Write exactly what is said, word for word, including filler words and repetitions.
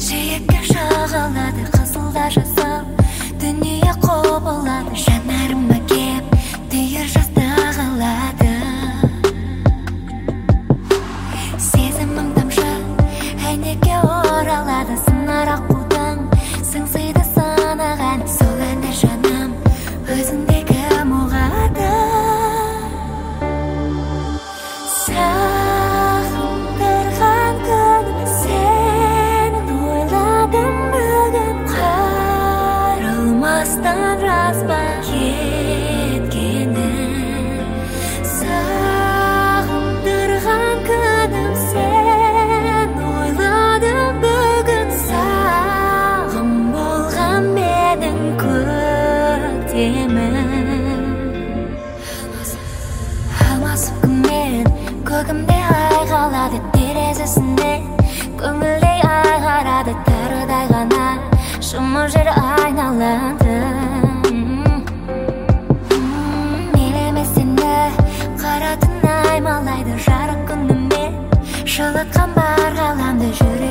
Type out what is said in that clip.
жиекке жығылады қызылда жасау дүние құбылады жанарыма кеп түйір жасты ағылады сезімім тамшы әйнекке оралады сынар аққудың сыңсиды санаған сол әнді жаным өзіңдегі мұғады сағындырған күнім сенің ойладым бүгін қарылмастан рас па кеткенің сағындырған күнім сен ойладым бүгін сағым болған менің көктемім алмасып күнмен көгімде ай қалады терезесінде көңілдей ай қарады тарыдай ғана жұмыр жер айналады мейлі сені қара түн аймалайды жарық күнімен жылытқан бар ғаламды жүрек